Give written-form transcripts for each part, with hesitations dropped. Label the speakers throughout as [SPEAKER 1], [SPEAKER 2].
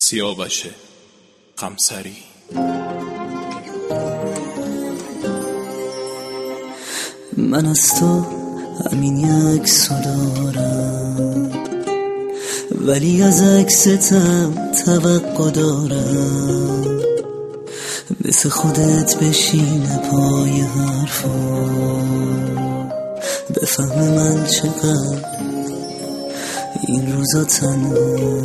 [SPEAKER 1] سیاوش قمصری.
[SPEAKER 2] من از تو همین عکسو دارم، ولی از عکستم توقع دارم مثل خودت بشینه پای حرفا، بفهم من چقدر این روزا تنها.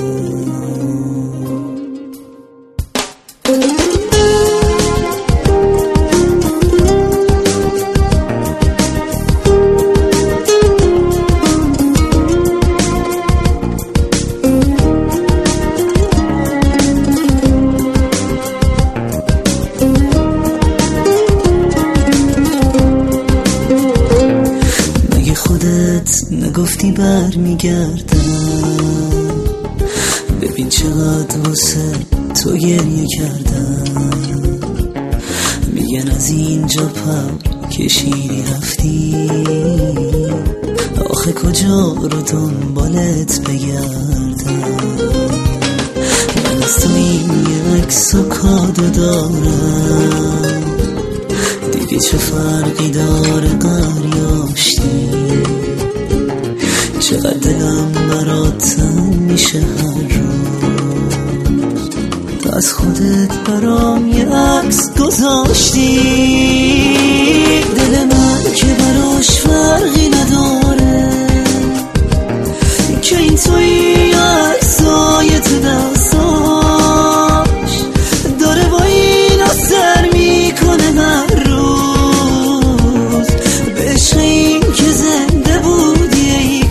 [SPEAKER 2] نگفتی برمیگردم، ببین چقدر واسه تو گریه کردم. میگن از اینجا پر کشیدی رفتی، آخه کجا رو دنبالت بگردم. من از تو این یه عکس و کادو دارم، دیدی چه فرقی داره قریاشتی. چقدر دلم برات تنگ میشه هر روز، تو از خودت برام یه عکس گذاشتی. دل من که براش فرقی نداره که این توی عکسای تو دستاش داره با اینا سر میکنه هر روز. به عشق این که زنده بودی ای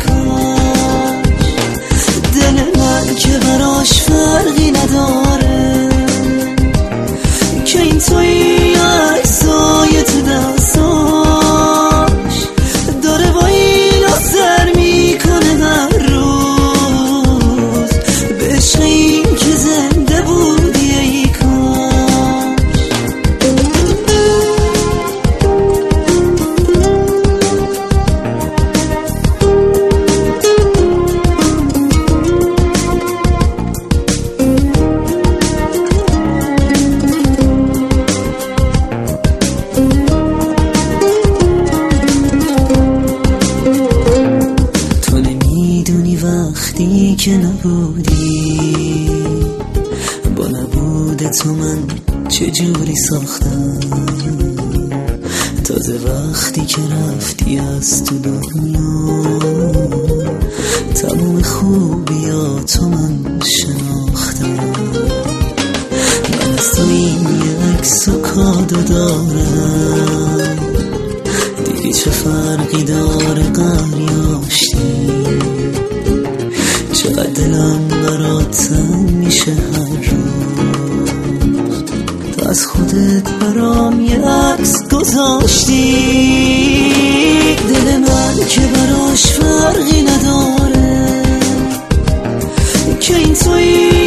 [SPEAKER 2] که براش فرقی نداره که این توی عکسای تو دستاش داره با اینا سر میکنه هر روز. به عشق این که زنده بودی ای وقتی که نبودی، با نبود تو من چجوری ساختم. تازه وقتی که رفتی از تو دنیا، تمام خوبیاتو من شناختم. من از تو این یه عکس و کادو دارم، دیدی چه فرقی داره قریاشتی. چقدر دلم برات تنگ میشه هر روز، تو از خودت برام یه عکس گذاشتی. دل من که براش فرقی نداره که این توی